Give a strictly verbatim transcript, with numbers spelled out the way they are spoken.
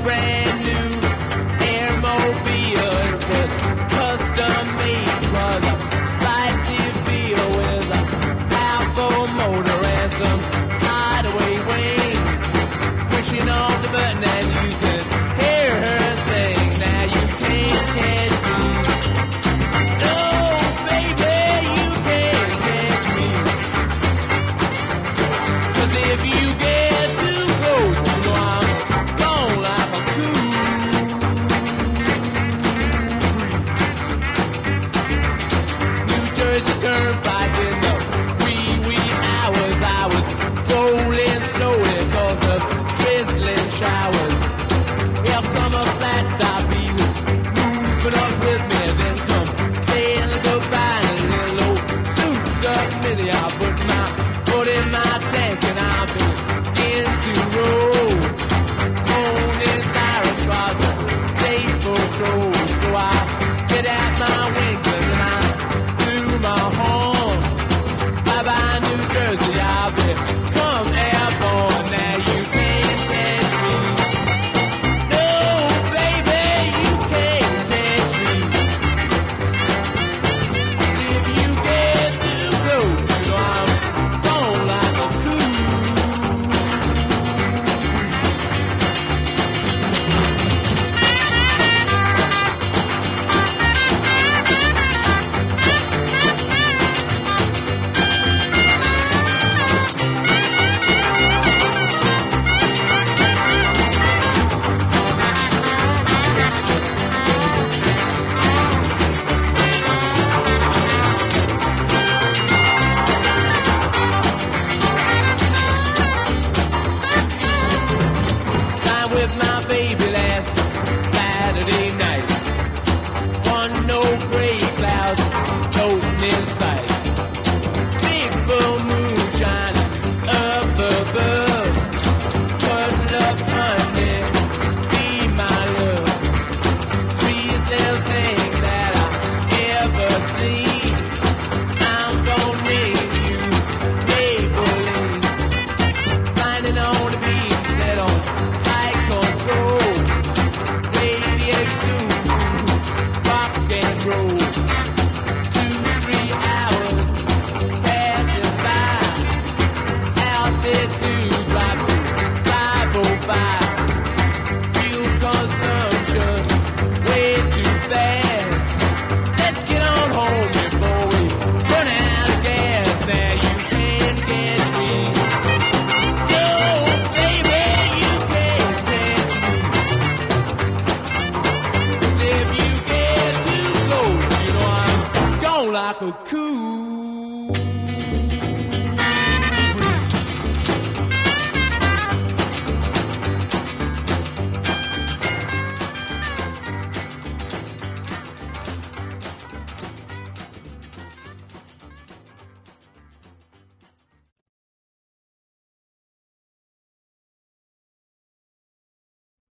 brand new airmobile. It was custom made. It was a light deal with a powerful motor and some hideaway wings. Pushing on the button and you could hear her sing. Now you can't catch me. No, baby, you can't catch me. 'Cause if you get too close, you know I'm gone like a cool breeze. New Jersey Turnpike in the wee, wee hours. I was rolling slowly 'cause of drizzling showers. Here come a flat top, he was moving up with me. Then come saying goodbye in a little old souped up mini. I put my foot in my tank and I begin to roll. On inside across the state patrol. So I get out my wings and then I do my horn. Bye bye New Jersey, I'll be come airborne. Now you can't catch me. No, baby, you can't catch me. If you get too close, you know I'm gone like a cool. Time with my baby last Saturday night. One no gray clouds floating in sight. Big full moon shining up above. Cuddle up, honey, be my love. Sweetest little thing that I ever seen. I'm gonna name you Maybelline. Finding on the beat, set on tight control. Radiate to rock and roll. Two, three hours passing by. Altitude drop to five oh five. Fuel consumption way too fast. Let's get on home before we run out of gas. Now you can't catch me. No, baby, you can't catch me. 'Cause if you get too close, you know I'm gone like a cool